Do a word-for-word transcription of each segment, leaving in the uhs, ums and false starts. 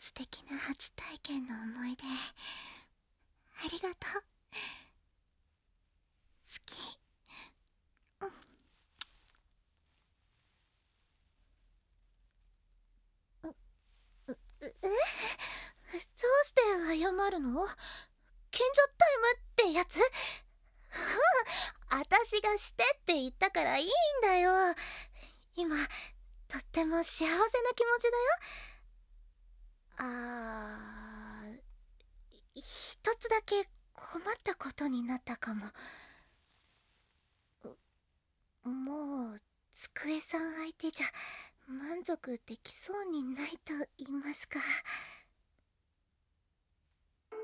素敵な初体験の思い出ありがとう。好き。うん。う、う、う、えどうして謝るの？賢者タイムってやつ？あたしがしてって言ったからいいんだよ。今とっても幸せな気持ちだよ。あー、一つだけ困ったことになったかも。もう机さん相手じゃ満足できそうにないと言いますか。え、もう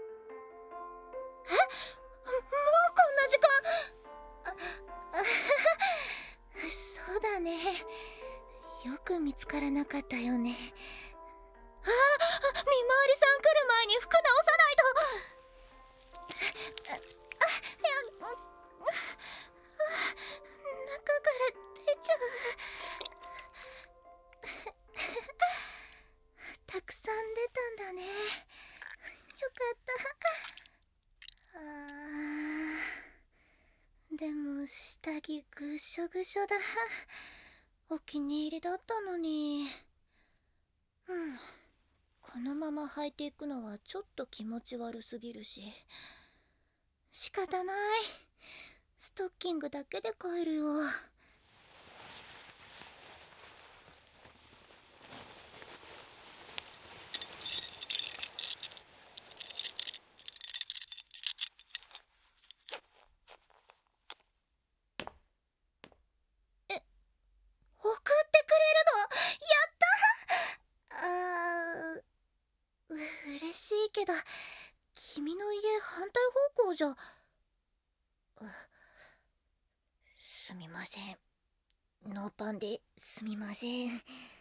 こんな時間？あ、そうだね。よく見つからなかったよね。あ、見回りさん来る前に服直さないと。あ、あ、いや、中から出ちゃう。たくさん出たんだね。よかった。あー、でも下着ぐしょぐしょだ。お気に入りだったのに。うん、このまま履いていくのはちょっと気持ち悪すぎるし、仕方ない。ストッキングだけで帰るよ。え、送ってくれるの？やったー。あー、う嬉しいけど君の家反対方向じゃ。すみません、ノーパンですみません。